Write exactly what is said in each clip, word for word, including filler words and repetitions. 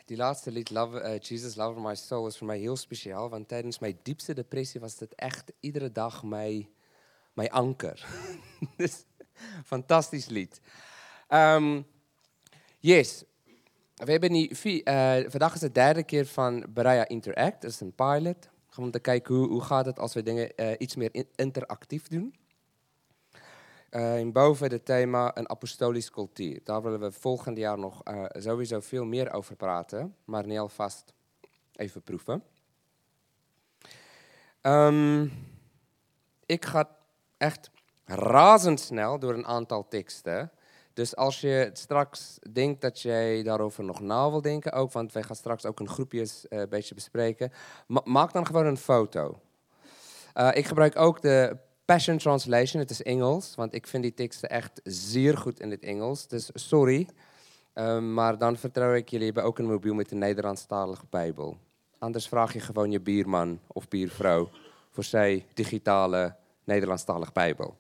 Die laatste lied, Love, uh, Jesus Lover My Soul, was voor mij heel speciaal. Want tijdens mijn diepste depressie was het echt iedere dag mijn, mijn anker. Dus, fantastisch lied. Um, yes. We hebben nu, uh, vandaag is de derde keer van Berea Interact. Dat is een pilot. Gewoon om te kijken hoe, hoe gaat het als we dingen uh, iets meer in, interactief doen. Uh, en boven het thema een apostolische cultuur. Daar willen we volgend jaar nog uh, sowieso veel meer over praten. Maar niet alvast even proeven. Um, ik ga echt razendsnel door een aantal teksten. Dus als je straks denkt dat jij daarover nog na wil denken, ook, want wij gaan straks ook een groepjes uh, een beetje bespreken, ma- maak dan gewoon een foto. Uh, ik gebruik ook de Passion Translation, het is Engels, want ik vind die teksten echt zeer goed in het Engels. Dus sorry, uh, maar dan vertrouw ik jullie, hebben ook een mobiel met een Nederlandstalige Bijbel. Anders vraag je gewoon je buurman of buurvrouw voor zijn digitale Nederlandstalige Bijbel.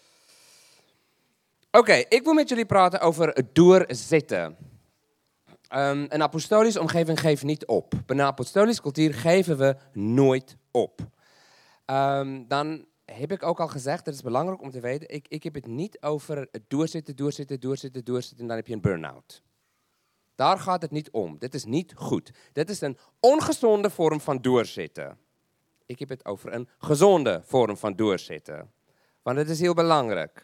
Oké, okay, ik wil met jullie praten over het doorzitten. Um, een apostolische omgeving geeft niet op. Bij een apostolische cultuur geven we nooit op. Um, dan heb ik ook al gezegd, dat is belangrijk om te weten, ik, ik heb het niet over het doorzitten, doorzitten, doorzitten, doorzitten en dan heb je een burn-out. Daar gaat het niet om. Dit is niet goed. Dit is een ongezonde vorm van doorzitten. Ik heb het over een gezonde vorm van doorzitten. Want het is heel belangrijk.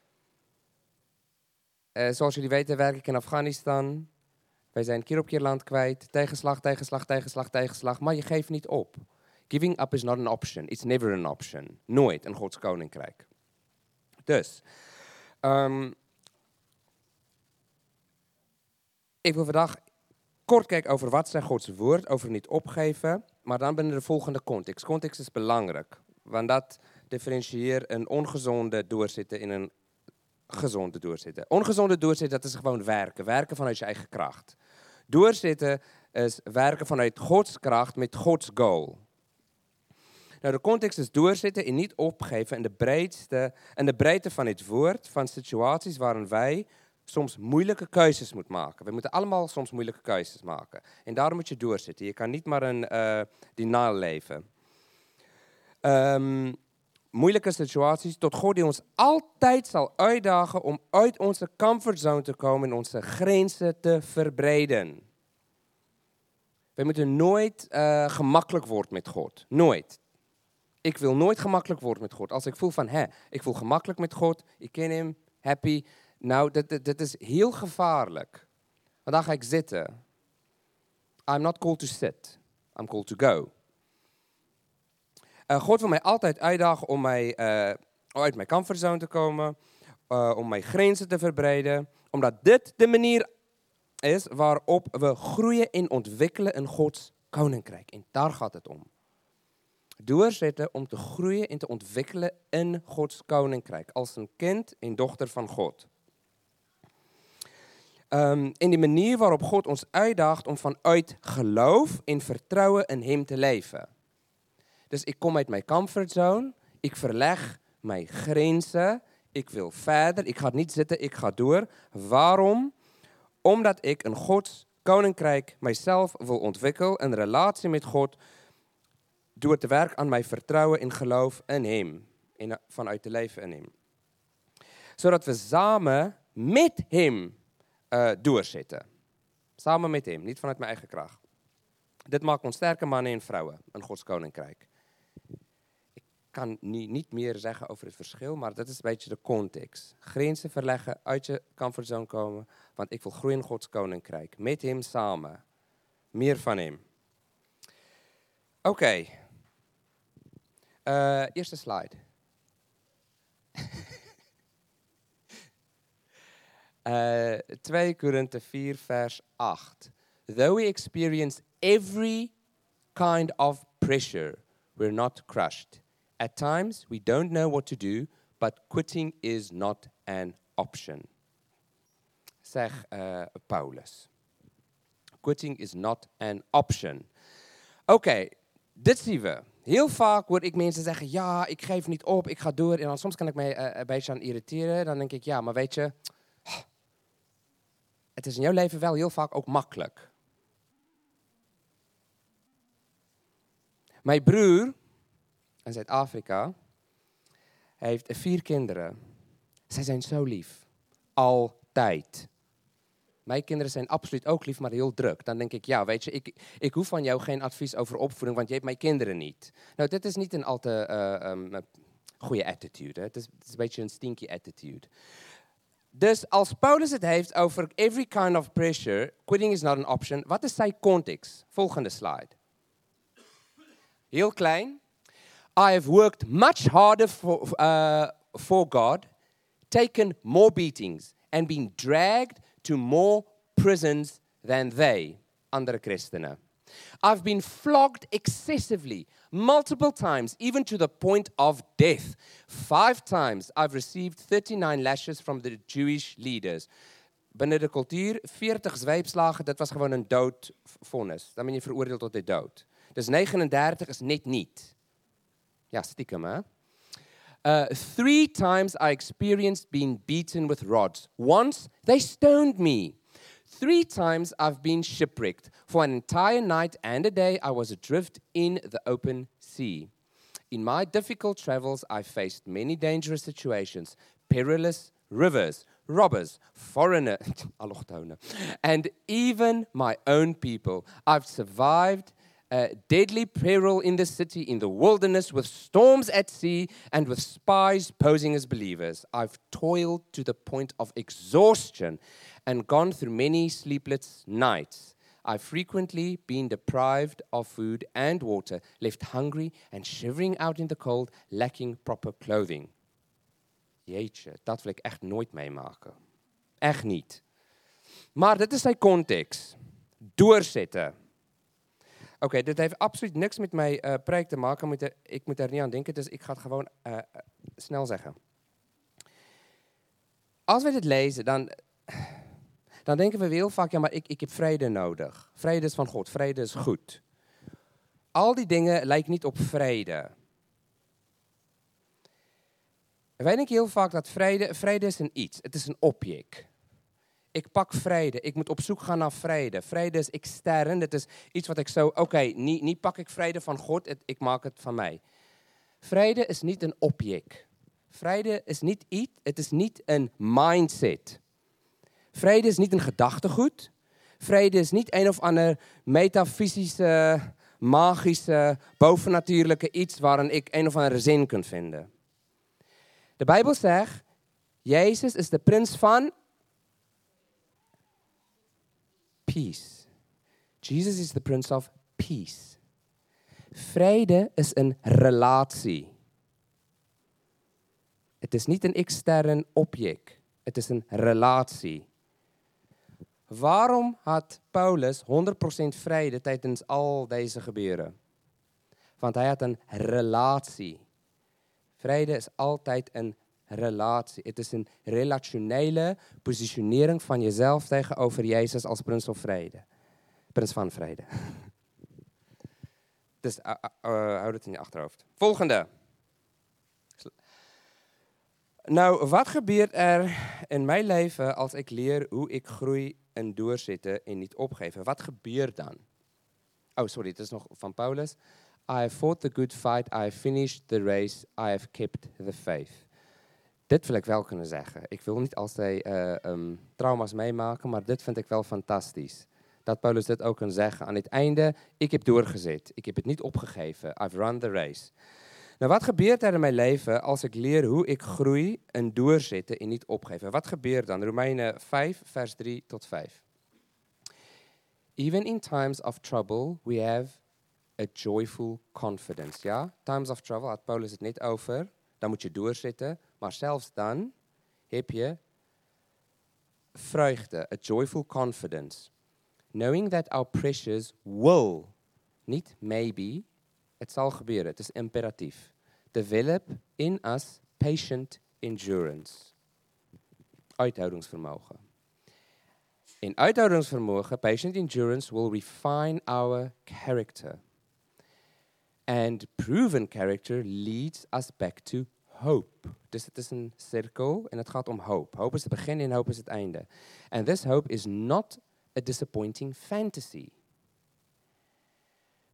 Uh, zoals jullie weten werk ik in Afghanistan. Wij zijn keer op keer land kwijt. Tegenslag, tegenslag, tegenslag, tegenslag. Maar je geeft niet op. Giving up is not an option. It's never an option. Nooit in Gods koninkrijk. Dus, um, ik wil vandaag kort kijken over wat zegt Gods woord, over niet opgeven. Maar dan binnen de volgende context. Context is belangrijk. Want dat differentieert een ongezonde doorzitten in een gezonde doorzitten. Ongezonde doorzitten, dat is gewoon werken. Werken vanuit je eigen kracht. Doorzitten is werken vanuit Gods kracht met Gods goal. Nou, de context is doorzitten en niet opgeven in de breedste, in de breedte van het woord, van situaties waarin wij soms moeilijke keuzes moeten maken. We moeten allemaal soms moeilijke keuzes maken. En daarom moet je doorzitten. Je kan niet maar een uh, denial leven. Um, moeilijke situaties tot God die ons altijd zal uitdagen om uit onze comfortzone te komen en onze grenzen te verbreden. We moeten nooit uh, gemakkelijk worden met God. Nooit. Ik wil nooit gemakkelijk worden met God. Als ik voel van, hè, ik voel gemakkelijk met God, ik ken hem, happy. Nou, dat, dat, dat is heel gevaarlijk. Want dan ga ik zitten. I'm not called to sit. I'm called to go. Uh, God wil mij altijd uitdagen om mij, uh, uit mijn comfortzone te komen, uh, om mijn grenzen te verbreden, omdat dit de manier is waarop we groeien en ontwikkelen in Gods koninkrijk. En daar gaat het om. Doorzitten om te groeien en te ontwikkelen in Gods koninkrijk, als een kind en dochter van God. Um, en die manier waarop God ons uitdaagt om vanuit geloof en vertrouwen in Hem te leven. Dus ik kom uit mijn comfortzone, ik verleg mijn grenzen, ik wil verder, ik ga niet zitten, ik ga door. Waarom? Omdat ik in Gods koninkrijk mijzelf wil ontwikkelen, een relatie met God, door te werken aan mijn vertrouwen en geloof in Hem, en vanuit te leven in Hem. Zodat we samen met Hem uh, doorzitten. Samen met Hem, niet vanuit mijn eigen kracht. Dit maakt ons sterke mannen en vrouwen in Gods koninkrijk. Ik kan nu niet meer zeggen over het verschil, maar dat is een beetje de context. Grenzen verleggen, uit je comfortzone komen, want ik wil groeien in Gods koninkrijk. Met Hem samen. Meer van Hem. Oké. Okay. Uh, eerste slide. uh, twee Korinthe vier vers acht. Though we experience every kind of pressure, we're not crushed. At times, we don't know what to do, but quitting is not an option. Zeg uh, Paulus. Quitting is not an option. Oké, okay, dit zien we. Heel vaak hoor ik mensen zeggen, ja, ik geef niet op, ik ga door. En dan soms kan ik mij uh, een beetje aan irriteren. Dan denk ik, ja, maar weet je, het is in jouw leven wel heel vaak ook makkelijk. Mijn broer in Zuid-Afrika heeft vier kinderen. Zij zijn zo lief. Altijd. Mijn kinderen zijn absoluut ook lief, maar heel druk. Dan denk ik, ja, weet je, ik, ik hoef van jou geen advies over opvoeding, want je hebt mijn kinderen niet. Nou, dit is niet een al te uh, um, goede attitude. Hè? Het, is, het is een beetje een stinky attitude. Dus als Paulus het heeft over every kind of pressure, quitting is not an option. Wat is zijn context? Volgende slide. Heel klein. I have worked much harder for, uh, for God, taken more beatings, and been dragged to more prisons than they, andere christenen. I've been flogged excessively, multiple times, even to the point of death. Five times I've received thirty-nine lashes from the Jewish leaders. Binnen de cultuur, veertig zweepslagen, dat was gewoon een doodvonnis. Dan ben je veroordeeld tot de dood. Dus negenendertig is net niet. Ja, stiekem, hè? Uh, three times I experienced being beaten with rods. Once, they stoned me. Three times I've been shipwrecked. For an entire night and a day, I was adrift in the open sea. In my difficult travels, I faced many dangerous situations, perilous rivers, robbers, foreigners, allochtonen, and even my own people. I've survived Uh, deadly peril in the city, in the wilderness, with storms at sea, and with spies posing as believers. I've toiled to the point of exhaustion and gone through many sleepless nights. I've frequently been deprived of food and water, left hungry and shivering out in the cold, lacking proper clothing. Jeetje, dat wil ik echt nooit meemaken. Echt niet. Maar dit is zijn context. Doorzetten. Oké, okay, dit heeft absoluut niks met mijn uh, preek te maken. Moet er, ik moet er niet aan denken, dus ik ga het gewoon uh, snel zeggen. Als we dit lezen, dan, dan denken we heel vaak, ja, maar ik, ik heb vrede nodig. Vrede is van God, vrede is goed. Al die dingen lijken niet op vrede. Wij denken heel vaak dat vrede, vrede is een iets, het is een object. Ik pak vrede. Ik moet op zoek gaan naar vrede. Vrede is extern. Dat is iets wat ik zo... Oké, okay, niet, niet pak ik vrede van God, het, ik maak het van mij. Vrede is niet een object. Vrede is niet iets, het is niet een mindset. Vrede is niet een gedachtegoed. Vrede is niet een of ander metafysische, magische, bovennatuurlijke iets waarin ik een of andere zin kan vinden. De Bijbel zegt, Jezus is de prins van peace. Jesus is the Prince of Peace. Vrede is een relatie. Het is niet een extern object. Het is een relatie. Waarom had Paulus honderd procent vrede tijdens al deze gebeuren? Want hij had een relatie. Vrede is altijd een relatie. Het is een relationele positionering van jezelf tegenover Jezus als prins of vrede. Prins van vrede. Dus uh, uh, houd het in je achterhoofd. Volgende. Nou, wat gebeurt er in mijn leven als ik leer hoe ik groei en doorzitten en niet opgeven? Wat gebeurt dan? Oh, sorry, het is nog van Paulus. I have fought the good fight, I have finished the race, I have kept the faith. Dit wil ik wel kunnen zeggen. Ik wil niet altijd uh, um, trauma's meemaken, maar dit vind ik wel fantastisch. Dat Paulus dit ook kan zeggen. Aan het einde, ik heb doorgezet. Ik heb het niet opgegeven. I've run the race. Nou, wat gebeurt er in mijn leven als ik leer hoe ik groei en doorzitten en niet opgeven? Wat gebeurt dan? Romeinen vijf, vers drie tot vijf. Even in times of trouble, we have a joyful confidence. Ja, times of trouble had Paulus het net over. Dan moet je doorzitten. Maar zelfs dan heb je vreugde, a joyful confidence. Knowing that our pressures will, niet maybe, het zal gebeuren, het is imperatief. Develop in us patient endurance. Uithoudingsvermogen. In uithoudingsvermogen, patient endurance will refine our character. And proven character leads us back to hope. Dus het is een cirkel en het gaat om hoop. Hoop is het begin en hoop is het einde. And this hope is not a disappointing fantasy.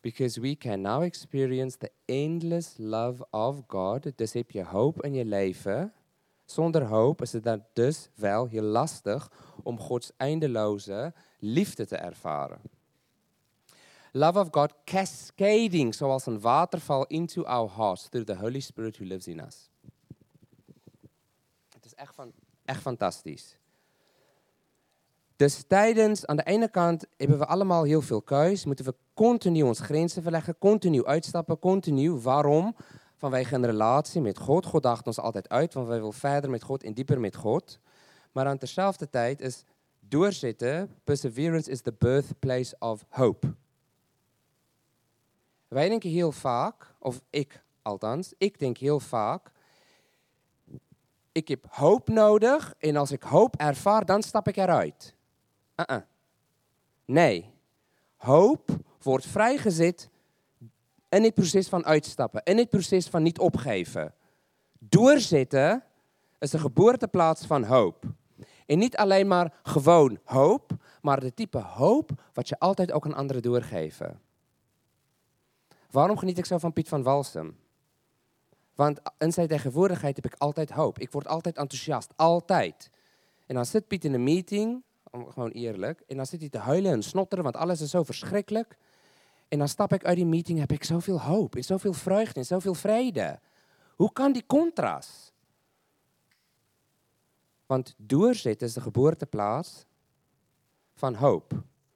Because we can now experience the endless love of God. Dus heb je hoop in je leven. Zonder hoop is het dan dus wel heel lastig om Gods eindeloze liefde te ervaren. Love of God cascading zoals een waterval into our hearts through the Holy Spirit who lives in us. Het is echt, van, echt fantastisch. Dus tijdens, aan de ene kant hebben we allemaal heel veel keus. Moeten we continu ons grenzen verleggen, continu uitstappen, continu. Waarom? Vanwege een relatie met God. God daagt ons altijd uit, want wij willen verder met God en dieper met God. Maar aan dezelfde tijd is doorzitten, perseverance is the birthplace of hope. Wij denken heel vaak, of ik althans, ik denk heel vaak, ik heb hoop nodig en als ik hoop ervaar, dan stap ik eruit. Uh-uh. Nee, hoop wordt vrijgezet in het proces van uitstappen, in het proces van niet opgeven. Doorzitten is de geboorteplaats van hoop. En niet alleen maar gewoon hoop, maar de type hoop wat je altijd ook aan anderen doorgeven. Waarom geniet ik zo van Piet van Walsum? Want in zijn tegenwoordigheid heb ik altijd hoop. Ik word altijd enthousiast, altijd. En dan zit Piet in een meeting, gewoon eerlijk, en dan zit hij te huilen en snotteren, want alles is zo verschrikkelijk. En dan stap ik uit die meeting, heb ik zoveel hoop, en zoveel vreugde, en zoveel vrede. Hoe kan die contrast? Want doorzitten is de geboorteplaats van hoop.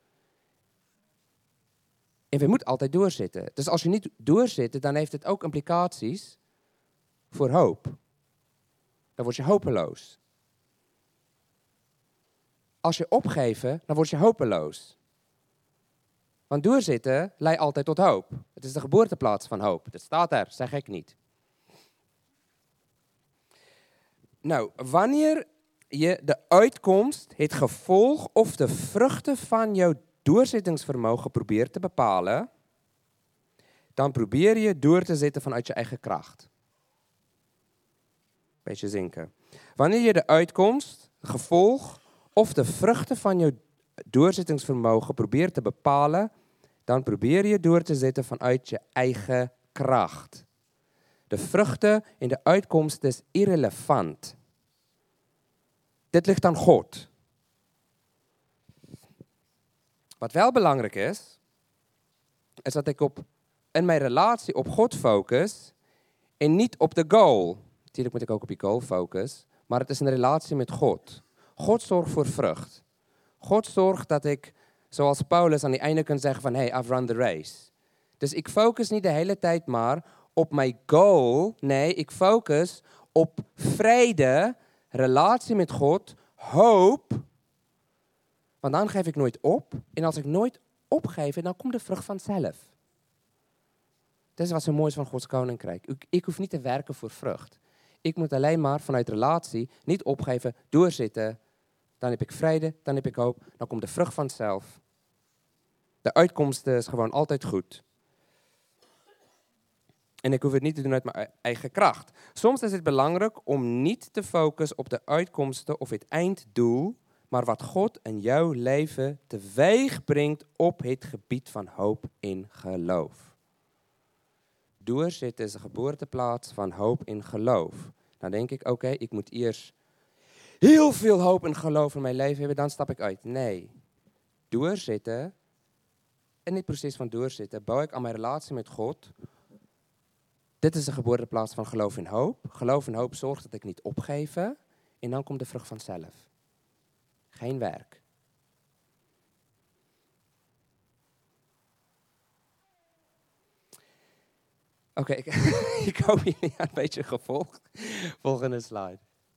En we moeten altijd doorzitten. Dus als je niet doorzit, dan heeft het ook implicaties voor hoop. Dan word je hopeloos. Als je opgeeft, dan word je hopeloos. Want doorzitten leidt altijd tot hoop. Het is de geboorteplaats van hoop. Dat staat er, zeg ik niet. Nou, wanneer je de uitkomst, het gevolg of de vruchten van jouw doorzettingsvermogen probeert te bepalen, dan probeer je door te zetten vanuit je eigen kracht. Beetje zinken. Wanneer je de uitkomst, het gevolg of de vruchten van je doorzettingsvermogen probeert te bepalen, dan probeer je door te zetten vanuit je eigen kracht. De vruchten en de uitkomst is irrelevant. Dit ligt aan God. Wat wel belangrijk is, is dat ik op, in mijn relatie op God focus en niet op de goal. Natuurlijk moet ik ook op die goal focus, maar het is een relatie met God. God zorgt voor vrucht. God zorgt dat ik, zoals Paulus aan het einde kan zeggen van, hey, I've run the race. Dus ik focus niet de hele tijd maar op mijn goal. Nee, ik focus op vrede, relatie met God, hoop. Want dan geef ik nooit op. En als ik nooit opgeef, dan komt de vrucht vanzelf. Dat is wat zo mooi is van Gods koninkrijk. Ik, ik hoef niet te werken voor vrucht. Ik moet alleen maar vanuit relatie niet opgeven, doorzitten. Dan heb ik vrede, dan heb ik hoop. Dan komt de vrucht vanzelf. De uitkomst is gewoon altijd goed. En ik hoef het niet te doen uit mijn eigen kracht. Soms is het belangrijk om niet te focussen op de uitkomsten of het einddoel, maar wat God in jouw leven teweeg brengt op het gebied van hoop en geloof. Doorzitten is de geboorteplaats van hoop en geloof. Dan denk ik, oké, okay, ik moet eerst heel veel hoop en geloof in mijn leven hebben, dan stap ik uit. Nee, doorzitten, in het proces van doorzitten, bouw ik aan mijn relatie met God. Dit is de geboorteplaats van geloof en hoop. Geloof en hoop zorgt dat ik niet opgeef en dan komt de vrucht vanzelf. Geen werk. Oké, okay, ik, ik hoop jullie een beetje gevolgd. Volgende slide.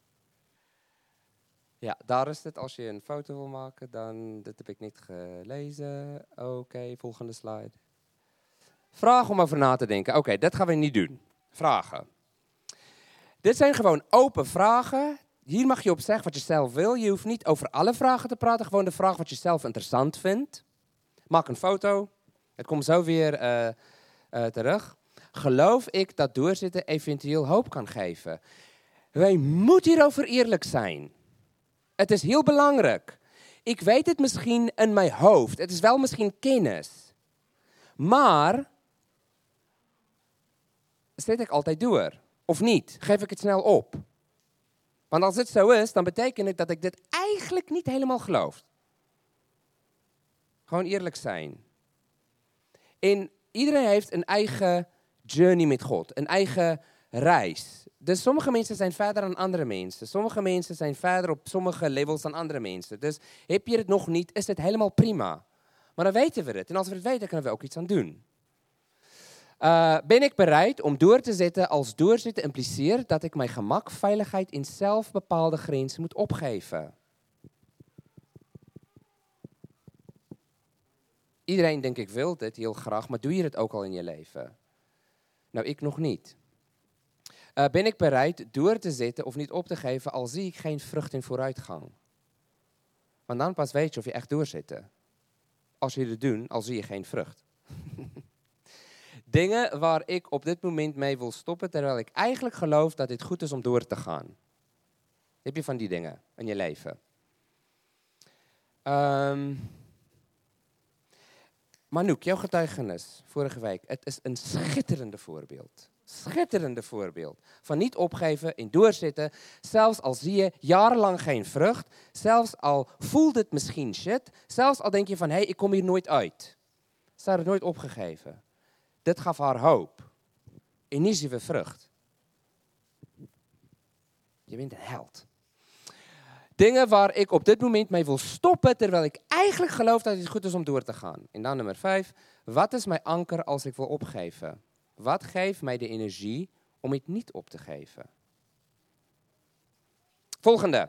Ja, daar is het. Als je een foto wil maken, dan... Dit heb ik niet gelezen. Oké, okay, volgende slide. Vraag om over na te denken. Oké, okay, dat gaan we niet doen. Vragen. Dit zijn gewoon open vragen. Hier mag je op zeggen wat je zelf wil. Je hoeft niet over alle vragen te praten. Gewoon de vraag wat je zelf interessant vindt. Maak een foto. Het komt zo weer uh, uh, terug. Geloof ik dat doorzitten eventueel hoop kan geven? Wij moeten hierover eerlijk zijn. Het is heel belangrijk. Ik weet het misschien in mijn hoofd. Het is wel misschien kennis. Maar, zet ik altijd door? Of niet? Geef ik het snel op? Want als het zo is, dan betekent het dat ik dit eigenlijk niet helemaal geloof. Gewoon eerlijk zijn. En iedereen heeft een eigen journey met God, een eigen reis. Dus sommige mensen zijn verder dan andere mensen. Sommige mensen zijn verder op sommige levels dan andere mensen. Dus heb je het nog niet, is het helemaal prima. Maar dan weten we het. En als we het weten, kunnen we ook iets aan doen. Uh, ben ik bereid om door te zetten als doorzetten impliceert dat ik mijn gemak, veiligheid en zelfbepaalde grenzen moet opgeven? Iedereen, denk ik, wil dit heel graag, maar doe je het ook al in je leven? Nou, ik nog niet. Uh, ben ik bereid door te zetten of niet op te geven, al zie ik geen vrucht in vooruitgang? Want dan pas weet je of je echt doorzet. Als je het doet, al zie je geen vrucht. Dingen waar ik op dit moment mee wil stoppen, terwijl ik eigenlijk geloof dat dit goed is om door te gaan. Heb je van die dingen in je leven? Um, Manouk, jouw getuigenis vorige week, het is een schitterende voorbeeld. Schitterende voorbeeld. Van niet opgeven en doorzetten, zelfs al zie je jarenlang geen vrucht, zelfs al voelt het misschien shit, zelfs al denk je van, hé, hey, ik kom hier nooit uit. Ze had het nooit opgegeven. Dit gaf haar hoop. En nu zien we vrucht. Je bent een held. Dingen waar ik op dit moment mee wil stoppen, terwijl ik eigenlijk geloof dat het goed is om door te gaan. En dan nummer vijf. Wat is mijn anker als ik wil opgeven? Wat geeft mij de energie om het niet op te geven? Volgende.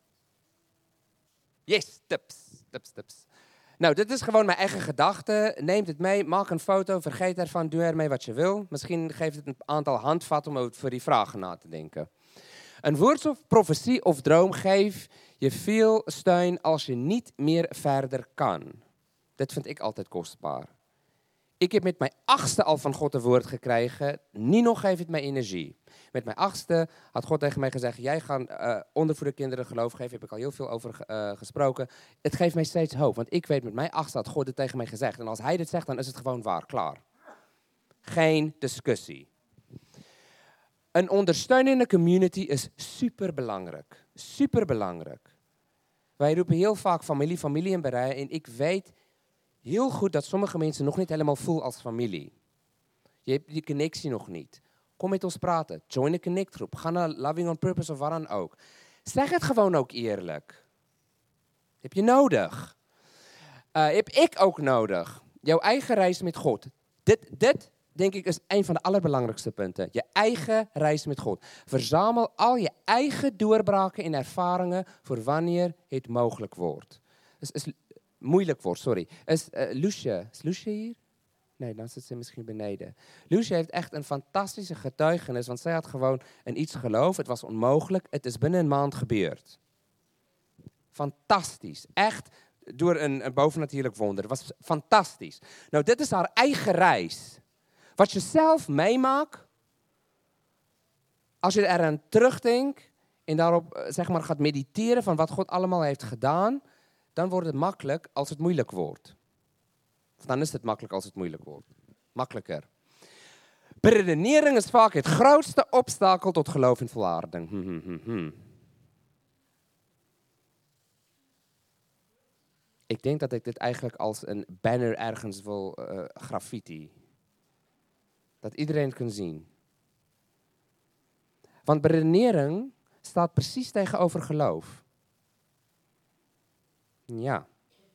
Yes, tips, tips, tips. Nou, dit is gewoon mijn eigen gedachte. Neem het mee, maak een foto, vergeet ervan, doe ermee wat je wil. Misschien geeft het een aantal handvatten om over die vragen na te denken. Een woord of profetie of droom geeft je veel steun als je niet meer verder kan. Dat vind ik altijd kostbaar. Ik heb met mijn achtste al van God een woord gekregen. Nino geeft het mij energie. Met mijn achtste had God tegen mij gezegd, jij gaat uh, ondervoederkinderen geloof geven. Heb ik al heel veel over uh, gesproken. Het geeft mij steeds hoop. Want ik weet met mijn achtste had God het tegen mij gezegd. En als hij dit zegt, dan is het gewoon waar. Klaar. Geen discussie. Een ondersteunende community is superbelangrijk. Superbelangrijk. Wij roepen heel vaak familie, familie en bereid. En ik weet heel goed dat sommige mensen nog niet helemaal voelen als familie. Je hebt die connectie nog niet. Kom met ons praten. Join de connectgroep. Ga naar Loving on Purpose of waar dan ook. Zeg het gewoon ook eerlijk. Heb je nodig. Uh, heb ik ook nodig. Jouw eigen reis met God. Dit, dit, denk ik, is een van de allerbelangrijkste punten. Je eigen reis met God. Verzamel al je eigen doorbraken en ervaringen voor wanneer het mogelijk wordt. Is, is moeilijk wordt, sorry. Is uh, Lucia, is Lucia hier? Nee, dan zit ze misschien beneden. Lucia heeft echt een fantastische getuigenis, want zij had gewoon in iets geloof. Het was onmogelijk. Het is binnen een maand gebeurd. Fantastisch. Echt door een, een bovennatuurlijk wonder. Het was fantastisch. Nou, dit is haar eigen reis. Wat je zelf meemaakt, als je eraan terugdenkt en daarop zeg maar, gaat mediteren van wat God allemaal heeft gedaan, dan wordt het makkelijk als het moeilijk wordt. Of dan is het makkelijk als het moeilijk wordt. Makkelijker. Beredenering is vaak het grootste obstakel tot geloof en volharding. Hm, hm, hm, hm. Ik denk dat ik dit eigenlijk als een banner ergens wil uh, graffiti. Dat iedereen het kan zien. Want beredenering staat precies tegenover geloof. Ja.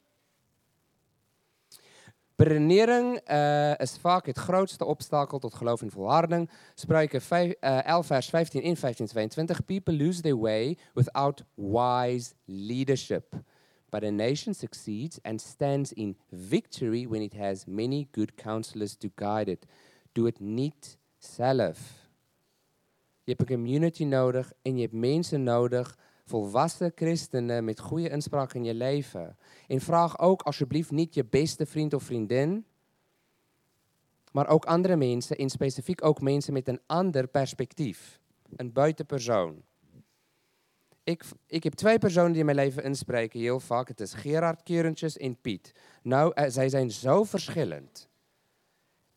Beredenering uh, is vaak het grootste obstakel tot geloof en volharding. Spreuken uh, elf vers vijftien en vijftien tweeëntwintig. People lose their way without wise leadership. But a nation succeeds and stands in victory when it has many good counselors to guide it. Doe het niet zelf. Je hebt een community nodig en je hebt mensen nodig, volwassen christenen met goede inspraak in je leven. En vraag ook alsjeblieft niet je beste vriend of vriendin, maar ook andere mensen en specifiek ook mensen met een ander perspectief. Een buitenpersoon. Ik, ik heb twee personen die in mijn leven inspreken heel vaak. Het is Gerard Kerentjes en Piet. Nou, uh, zij zijn zo verschillend.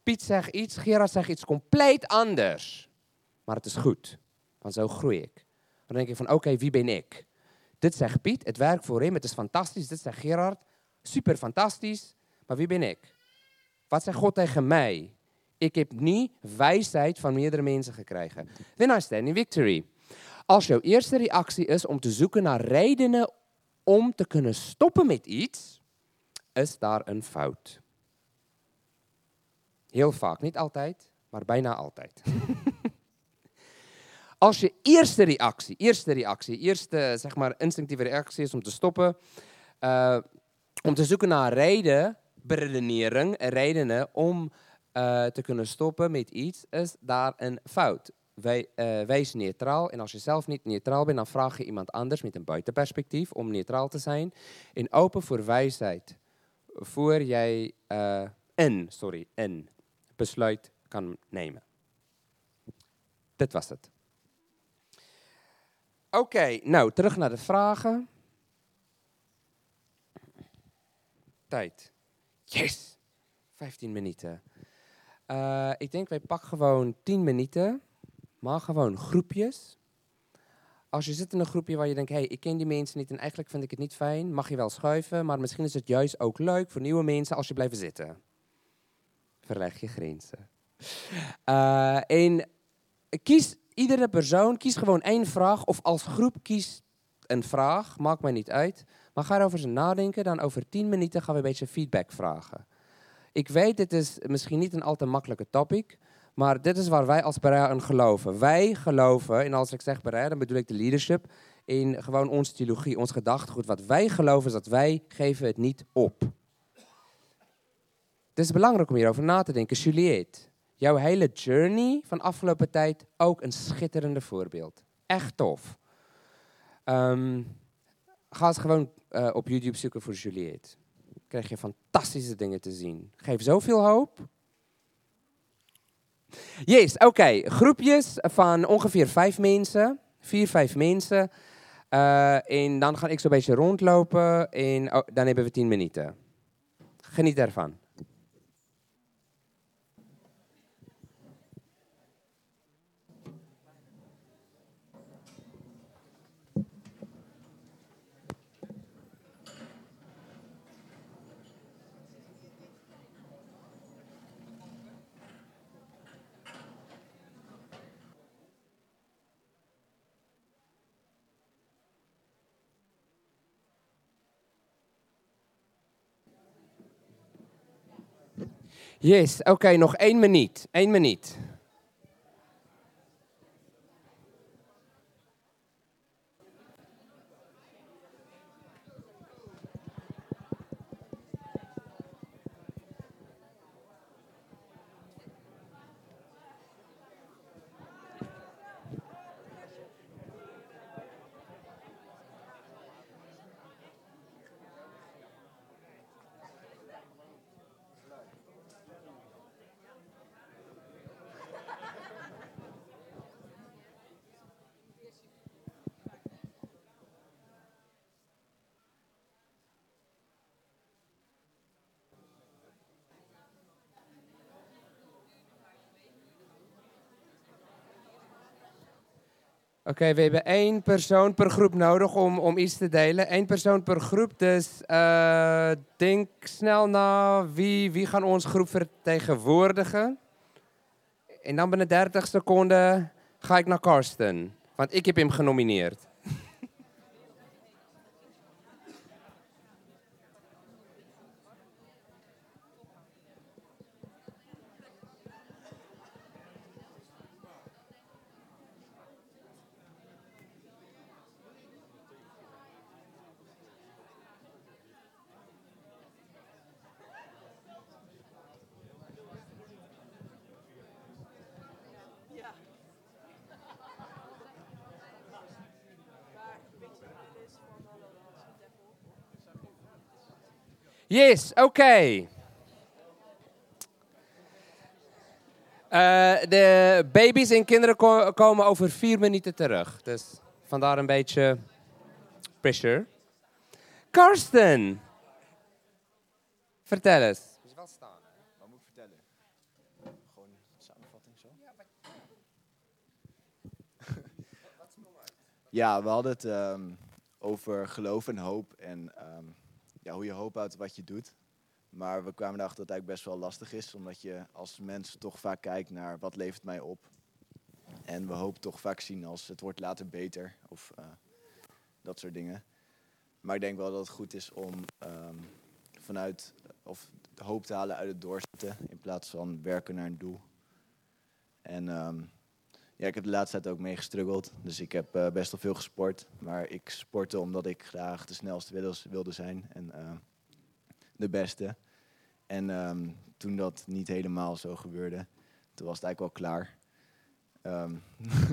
Piet zegt iets, Gerard zegt iets compleet anders. Maar het is goed, want zo groei ik. Dan denk ik van, oké, okay, wie ben ik? Dit zegt Piet, het werkt voor hem, het is fantastisch. Dit zegt Gerard, super fantastisch. Maar wie ben ik? Wat zegt God tegen mij? Ik heb niet wijsheid van meerdere mensen gekregen. Then I stand in victory. Als jouw eerste reactie is om te zoeken naar redenen om te kunnen stoppen met iets, is daar een fout. Heel vaak, niet altijd, maar bijna altijd. Als je eerste reactie, eerste reactie, eerste zeg maar instinctieve reactie is om te stoppen, uh, om te zoeken naar reden, beredenering, redenen om uh, te kunnen stoppen met iets, is daar een fout. Wij, uh, wees neutraal en als je zelf niet neutraal bent, dan vraag je iemand anders met een buitenperspectief om neutraal te zijn en open voor wijsheid, voor jij uh, een, sorry, een besluit kan nemen. Dit was het. Oké, okay, nou, terug naar de vragen. Tijd. Yes! vijftien minuten. Uh, ik denk, wij pakken gewoon tien minuten, maar gewoon groepjes. Als je zit in een groepje waar je denkt, hé, hey, ik ken die mensen niet en eigenlijk vind ik het niet fijn, mag je wel schuiven, maar misschien is het juist ook leuk voor nieuwe mensen als je blijft zitten. Verleg je grenzen. Uh, en kies iedere persoon, kies gewoon één vraag of als groep kies een vraag, maakt mij niet uit. Maar ga erover nadenken, dan over tien minuten gaan we een beetje feedback vragen. Ik weet, dit is misschien niet een al te makkelijke topic, maar dit is waar wij als Berea in geloven. Wij geloven, en als ik zeg Berea, dan bedoel ik de leadership, in gewoon onze theologie, ons gedachtegoed. Wat wij geloven is dat wij geven het niet op. Het is belangrijk om hierover na te denken. Juliette, jouw hele journey van afgelopen tijd ook een schitterende voorbeeld. Echt tof. Um, ga eens gewoon uh, op YouTube zoeken voor Juliette. Dan krijg je fantastische dingen te zien. Geef zoveel hoop. Yes, oké. Okay. Groepjes van ongeveer vijf mensen. Vier, vijf mensen. Uh, en dan ga ik zo'n beetje rondlopen. En oh, dan hebben we tien minuten. Geniet ervan. Yes, oké, okay, nog één minuut. Eén minuut. Oké, okay, we hebben één persoon per groep nodig om, om iets te delen. Eén persoon per groep, dus uh, denk snel na wie, wie gaan onze groep vertegenwoordigen. En dan binnen dertig seconden ga ik naar Karsten, want ik heb hem genomineerd. Yes, oké. Okay. Uh, de baby's en kinderen ko- komen over vier minuten terug. Dus vandaar een beetje pressure. Karsten, vertel eens. Moet je wel staan, hè? Wat moet ik vertellen? Gewoon een samenvatting zo. Ja, we hadden het um, over geloof en hoop en um, ja, hoe je hoop houdt wat je doet. Maar we kwamen erachter dat het eigenlijk best wel lastig is, omdat je als mens toch vaak kijkt naar wat levert mij op. En we hoop toch vaak zien als het wordt later beter of uh, dat soort dingen. Maar ik denk wel dat het goed is om um, vanuit of hoop te halen uit het doorzetten in plaats van werken naar een doel. En um, ja, ik heb de laatste tijd ook mee gestruggeld. Dus ik heb uh, best wel veel gesport. Maar ik sportte omdat ik graag de snelste wilde, wilde zijn en uh, de beste. En um, toen dat niet helemaal zo gebeurde, toen was het eigenlijk wel klaar. Um,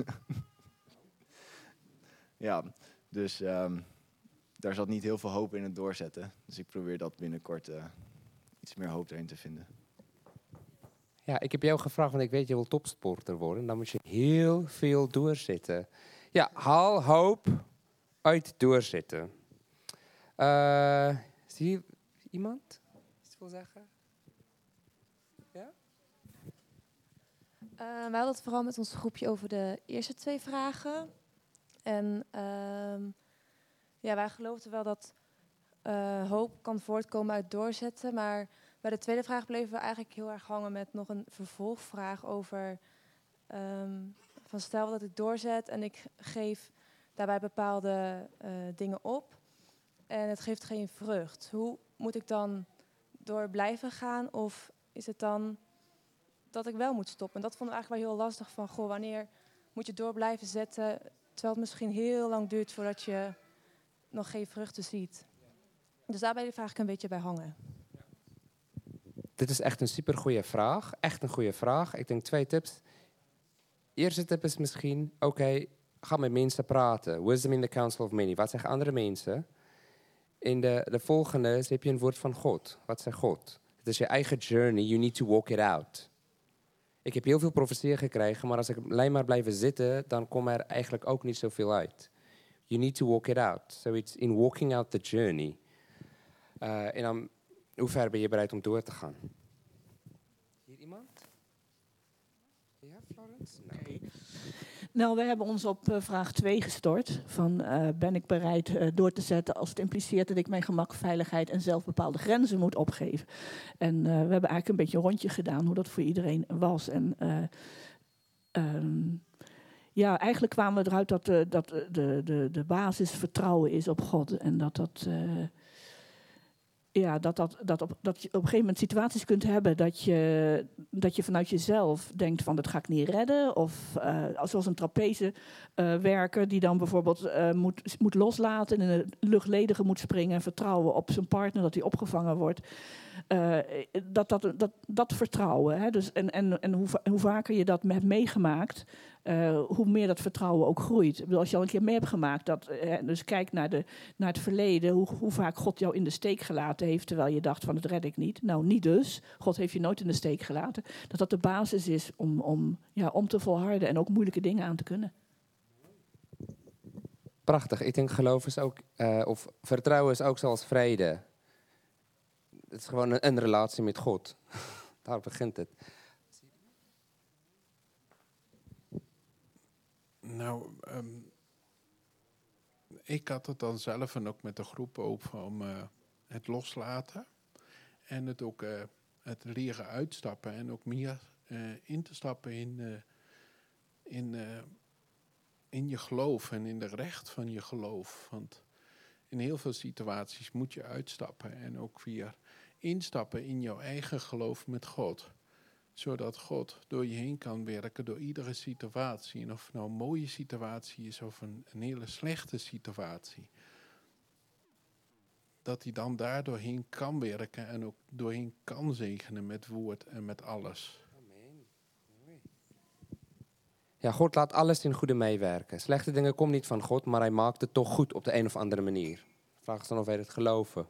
ja, dus um, daar zat niet heel veel hoop in het doorzetten. Dus ik probeer dat binnenkort uh, iets meer hoop erin te vinden. Ja, ik heb jou gevraagd, want ik weet je wil topsporter worden. Dan moet je heel veel doorzetten. Ja, haal hoop uit doorzetten. Uh, zie je iemand iets wil zeggen? Ja? Uh, wij hadden het vooral met ons groepje over de eerste twee vragen. En uh, ja, wij geloofden wel dat uh, hoop kan voortkomen uit doorzetten. Maar bij de tweede vraag bleven we eigenlijk heel erg hangen met nog een vervolgvraag over... Um, van stel dat ik doorzet en ik geef daarbij bepaalde uh, dingen op. En het geeft geen vrucht. Hoe moet ik dan door blijven gaan? Of is het dan dat ik wel moet stoppen? En dat vonden we eigenlijk wel heel lastig. Van, goh, wanneer moet je door blijven zetten, terwijl het misschien heel lang duurt voordat je nog geen vruchten ziet. Dus daar ben je vaak een beetje bij hangen. Dit is echt een supergoeie vraag. Echt een goede vraag. Ik denk twee tips. Eerste tip is misschien, oké, okay, ga met mensen praten. Wisdom in the counsel of many. Wat zeggen andere mensen? In de, de volgende is, heb je een woord van God. Wat zegt God? Het is je eigen journey. You need to walk it out. Ik heb heel veel profetieën gekregen, maar als ik alleen maar blijf zitten, dan komt er eigenlijk ook niet zoveel uit. You need to walk it out. So it's in walking out the journey. Uh, en dan, hoe ver ben je bereid om door te gaan? Hier iemand? Ja, Florence? No. Okay. Nou, we hebben ons op uh, vraag twee gestort. Van, uh, ben ik bereid uh, door te zetten als het impliceert dat ik mijn gemak, veiligheid en zelfbepaalde grenzen moet opgeven. En uh, we hebben eigenlijk een beetje een rondje gedaan hoe dat voor iedereen was. En uh, um, ja, eigenlijk kwamen we eruit dat, uh, dat de, de, de basis vertrouwen is op God. En dat dat... Uh, Ja, dat, dat, dat, op, dat je op een gegeven moment situaties kunt hebben dat je, dat je vanuit jezelf denkt van dat ga ik niet redden. Of uh, zoals een trapeze uh, werker die dan bijvoorbeeld uh, moet, moet loslaten en in het luchtledige moet springen en vertrouwen op zijn partner dat hij opgevangen wordt. Uh, dat, dat, dat, dat vertrouwen. Hè? Dus en en, en hoe, hoe vaker je dat hebt meegemaakt, uh, hoe meer dat vertrouwen ook groeit. Ik bedoel, als je al een keer mee hebt gemaakt, dat, uh, dus kijk naar, de, naar het verleden, hoe, hoe vaak God jou in de steek gelaten heeft, terwijl je dacht van het red ik niet. Nou, niet dus. God heeft je nooit in de steek gelaten. Dat dat de basis is om, om, ja, om te volharden en ook moeilijke dingen aan te kunnen. Prachtig. Ik denk geloof is ook, uh, of vertrouwen is ook zoals vrede. Het is gewoon een, een relatie met God. Daar begint het. Nou, um, ik had het dan zelf en ook met de groep over om uh, het loslaten. En het ook uh, het leren uitstappen. En ook meer uh, in te stappen in, uh, in, uh, in je geloof en in de recht van je geloof. Want in heel veel situaties moet je uitstappen en ook weer instappen in jouw eigen geloof met God. Zodat God door je heen kan werken door iedere situatie. En of het nou een mooie situatie is of een, een hele slechte situatie. Dat hij dan daar doorheen kan werken en ook doorheen kan zegenen met woord en met alles. Amen. Ja, God laat alles in goede meewerken. Slechte dingen komen niet van God, maar hij maakt het toch goed op de een of andere manier. De vraag is dan of wij het geloven.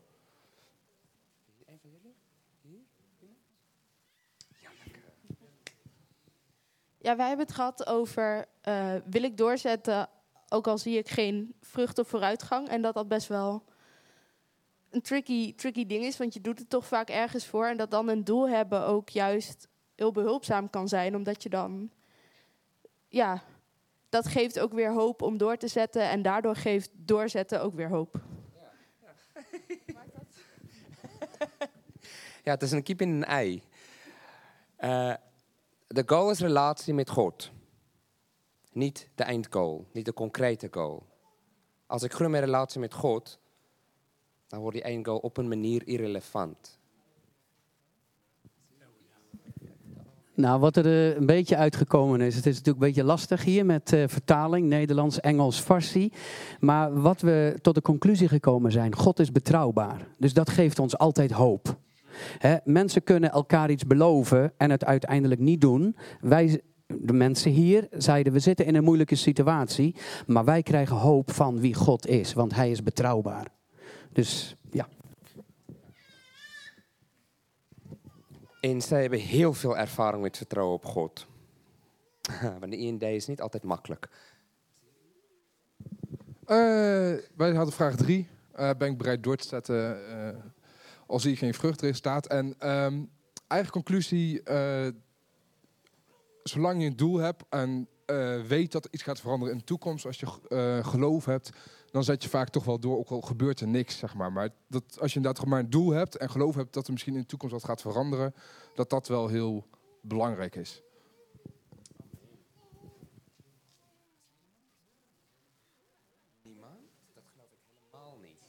Ja, wij hebben het gehad over, uh, wil ik doorzetten, ook al zie ik geen vrucht of vooruitgang. En dat dat best wel een tricky, tricky ding is, want je doet het toch vaak ergens voor. En dat dan een doel hebben ook juist heel behulpzaam kan zijn. Omdat je dan, ja, dat geeft ook weer hoop om door te zetten. En daardoor geeft doorzetten ook weer hoop. Ja, het is een kip in een ei. Uh, de goal is relatie met God. Niet de eindgoal, niet de concrete goal. Als ik groei mijn relatie met God, dan wordt die eindgoal op een manier irrelevant. Nou, wat er uh, een beetje uitgekomen is, het is natuurlijk een beetje lastig hier met uh, vertaling, Nederlands, Engels, Farsi. Maar wat we tot de conclusie gekomen zijn, God is betrouwbaar. Dus dat geeft ons altijd hoop. Hè, mensen kunnen elkaar iets beloven en het uiteindelijk niet doen. Wij, de mensen hier, zeiden we zitten in een moeilijke situatie, maar wij krijgen hoop van wie God is, want hij is betrouwbaar. Dus ja. En zij hebben heel veel ervaring met vertrouwen op God. Want de I N D is niet altijd makkelijk. Uh, wij hadden vraag drie. Uh, ben ik bereid door te zetten uh, als zie ik geen vruchtresultaat? En um, eigen conclusie, uh, zolang je een doel hebt en uh, weet dat er iets gaat veranderen in de toekomst, als je uh, geloof hebt, dan zet je vaak toch wel door, ook al gebeurt er niks, zeg maar. Maar dat, als je inderdaad gewoon maar een doel hebt en geloof hebt dat er misschien in de toekomst wat gaat veranderen, dat dat wel heel belangrijk is. Niemand? Dat geloof ik helemaal niet.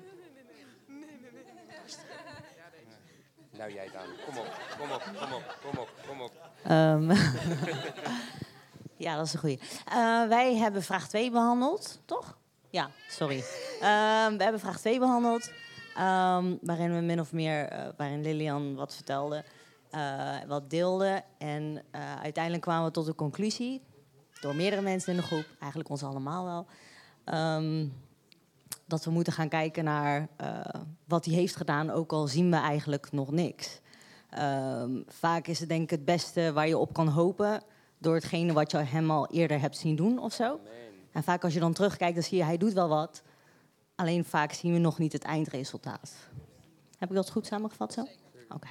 Nou jij dan. Kom op, kom op, kom op, kom op, kom op. Um, ja, dat is een goeie. Uh, wij hebben vraag twee behandeld, toch? Ja, sorry. Uh, we hebben vraag twee behandeld, um, waarin we min of meer, uh, waarin Lilian wat vertelde, uh, wat deelde. En uh, uiteindelijk kwamen we tot de conclusie, door meerdere mensen in de groep, eigenlijk ons allemaal wel, um, dat we moeten gaan kijken naar uh, wat hij heeft gedaan, ook al zien we eigenlijk nog niks. Um, vaak is het denk ik het beste waar je op kan hopen, door hetgene wat je hem al eerder hebt zien doen of zo. En vaak als je dan terugkijkt, dan zie je, hij doet wel wat. Alleen vaak zien we nog niet het eindresultaat. Heb ik dat goed samengevat zo? Oké. Okay.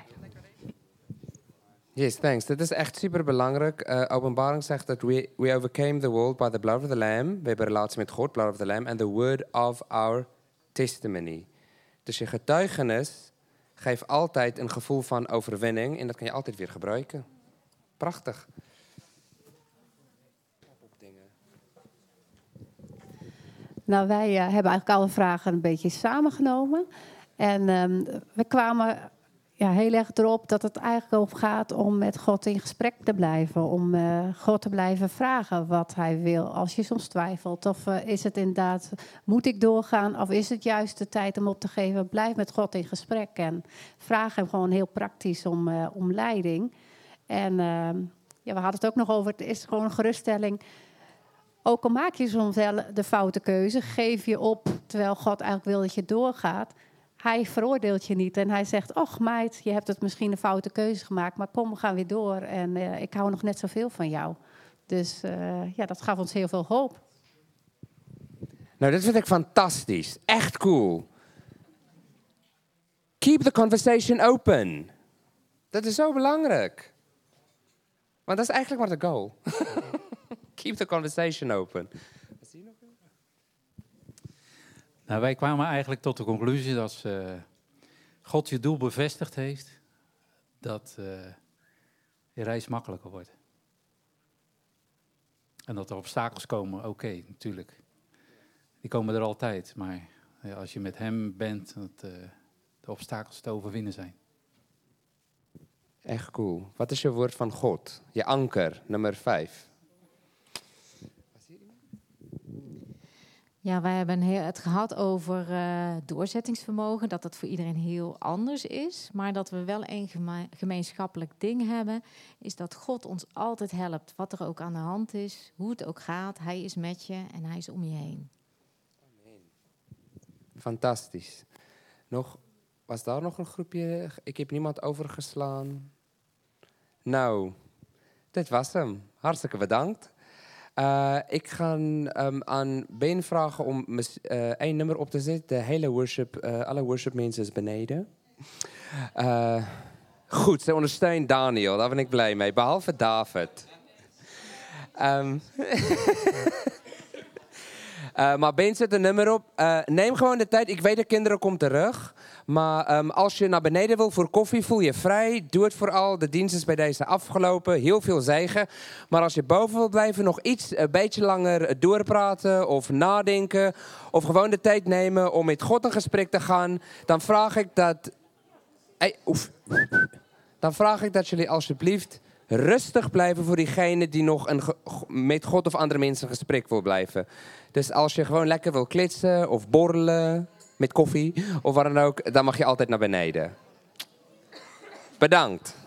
Yes, thanks. Dat is echt super belangrijk. Uh, Openbaring zegt dat we, we overcame the world by the blood of the Lamb. We hebben relatie met God, blood of the Lamb, and the word of our testimony. Dus je getuigenis geeft altijd een gevoel van overwinning en dat kan je altijd weer gebruiken. Prachtig. Nou, wij uh, hebben eigenlijk alle vragen een beetje samengenomen. En um, we kwamen ja, heel erg erop dat het eigenlijk op gaat om met God in gesprek te blijven. Om uh, God te blijven vragen wat hij wil. Als je soms twijfelt of uh, is het inderdaad, moet ik doorgaan? Of is het juist de tijd om op te geven? Blijf met God in gesprek en vraag hem gewoon heel praktisch om, uh, om leiding. En uh, ja, we hadden het ook nog over, het is gewoon een geruststelling. Ook al maak je soms wel de foute keuze, geef je op terwijl God eigenlijk wil dat je doorgaat. Hij veroordeelt je niet en hij zegt, och meid, je hebt het misschien een foute keuze gemaakt, maar kom, we gaan weer door en uh, ik hou nog net zoveel van jou. Dus uh, ja, dat gaf ons heel veel hoop. Nou, dit vind ik fantastisch. Echt cool. Keep the conversation open. Dat is zo belangrijk. Want dat is eigenlijk maar de goal. Keep the conversation open. Nou, wij kwamen eigenlijk tot de conclusie dat uh, God je doel bevestigd heeft, dat uh, je reis makkelijker wordt. En dat er obstakels komen, oké, okay, natuurlijk. Die komen er altijd, maar ja, als je met hem bent, dat uh, de obstakels te overwinnen zijn. Echt cool. Wat is je woord van God? Je anker, nummer vijf. Ja, wij hebben het gehad over uh, doorzettingsvermogen, dat dat voor iedereen heel anders is. Maar dat we wel een geme- gemeenschappelijk ding hebben, is dat God ons altijd helpt. Wat er ook aan de hand is, hoe het ook gaat, hij is met je en hij is om je heen. Fantastisch. Nog, was daar nog een groepje? Ik heb niemand overgeslaan. Nou, dit was hem. Hartstikke bedankt. Uh, ik ga um, aan Ben vragen om mis, uh, één nummer op te zetten. De hele worship, uh, alle worship mensen is beneden. Uh, Goed, ze ondersteunt Daniel. Daar ben ik blij mee. Behalve David. Um, uh, maar Ben zet een nummer op. Uh, neem gewoon de tijd. Ik weet dat kinderen komen terug. Maar um, als je naar beneden wil voor koffie, voel je vrij. Doe het vooral. De dienst is bij deze afgelopen. Heel veel zegen. Maar als je boven wil blijven, nog iets, een beetje langer doorpraten of nadenken. Of gewoon de tijd nemen om met God in gesprek te gaan. Dan vraag ik dat... Hey, oef. Dan vraag ik dat jullie alsjeblieft rustig blijven voor diegene die nog een met God of andere mensen in gesprek wil blijven. Dus als je gewoon lekker wil kletsen of borrelen met koffie of wat dan ook, dan mag je altijd naar beneden. Bedankt.